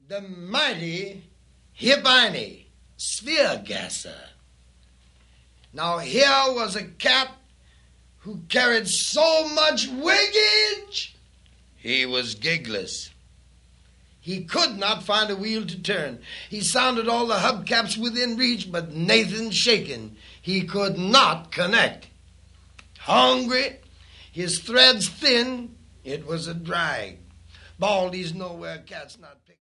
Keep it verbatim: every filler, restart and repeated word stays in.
the mighty Hippolyte Spheregasser. Now here was a cat who carried so much wiggage, he was gigless. He could not find a wheel to turn. He sounded all the hubcaps within reach, but Nathan shaken. He could not connect. Hungry, his threads thin, it was a drag. Baldy's nowhere, cat's not